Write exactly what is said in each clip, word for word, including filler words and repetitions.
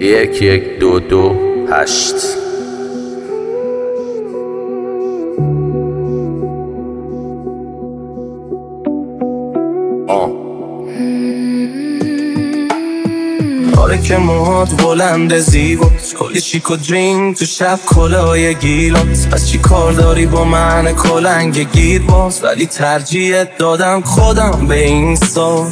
یک یک دو دو هشت. آره که موهات بلند زیباست، کلی شیک و درینگ تو شب کلاه گیلاس. پس چی کار داری با من کلنگ گیر باز؟ ولی ترجیح دادم خودم به این سال.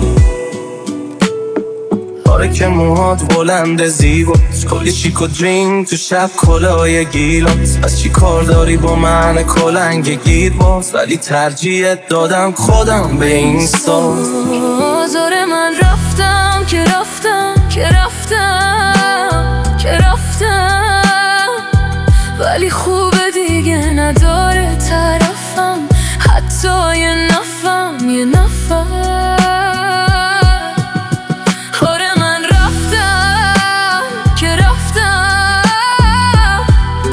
آره که موهات بلند زیباست، کلی شیک و درینگ تو شب کلاه گیلاس. پس چی کار داری با من کلنگ گیر باز؟ ولی ترجیح دادم خودم به این سال. آزار من رفتم که رفتم که رفتم که رفتم، ولی خوبه دیگه نداره طرفم، حتی یه نفم یه نفر. آره من رفتم که رفتم،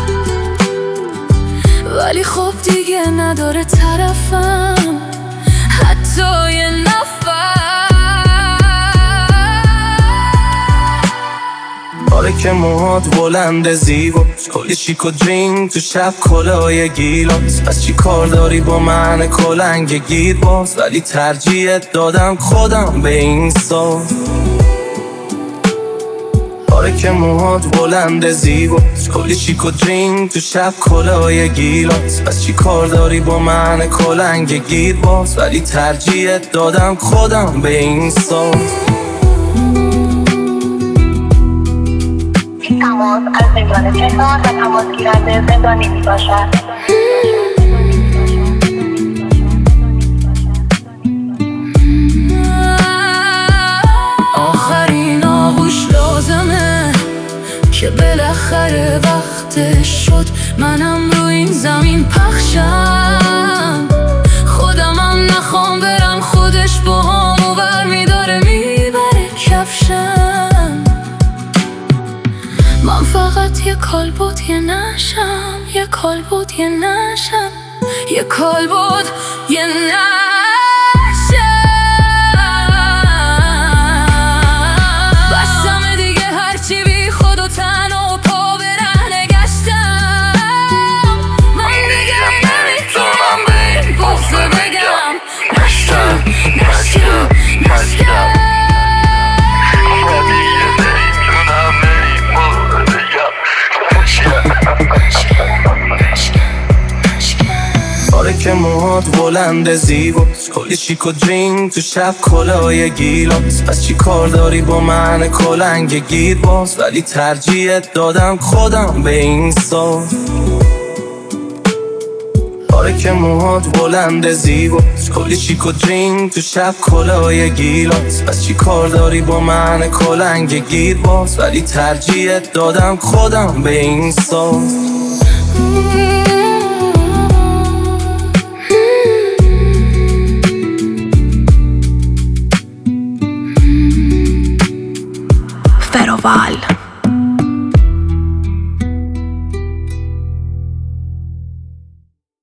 ولی خوب دیگه نداره طرفم، حتی یه نفر. آره که موهات بلند زیباست، کلی شیک و درینگ تو شب کلاه گیلاس. پس چی کار داری با من کلنگ گیر باز؟ ولی ترجیح دادم خودم به این سال. آره که موهات بلند زیباست، کلی شیک و درینگ تو شب کلاه گیلاس. پس چی کار داری با من کلنگ گیر باز؟ ولی ترجیح دادم خودم به این سال. تماس از زندان تهران و تماس گیرنده زندانی می باشد. آخرین آغوش لازمه که بالاخره وقتش شد، منم رو این زمین پخشم، خودمم نخوام برم، خودش با همو بر میداره میبره کفشم. من فقط یه کالبد یه نشم، یه کالبد یه نشم، یه کالبد یه نشم. بستم دیگه هرچی بی خود و تنها و پا به رهنه گشتم. من دیگه نمیتونم به این بغضه بگم نشکم نشکم نشکم. آره که موهات بلند زیباست، کلی شیک و درینگ تو شب کلاه گیلاس. پس چی کار داری با من کلنگ گیر باز؟ ولی ترجیح دادم خودم به این سال. آره که موهات بلند زیباست، کلی شیک و درینگ تو شب کلاه گیلاس. پس چی کار داری با من کلنگ گیر باز؟ ولی ترجیح دادم خودم به این سال. Feroval.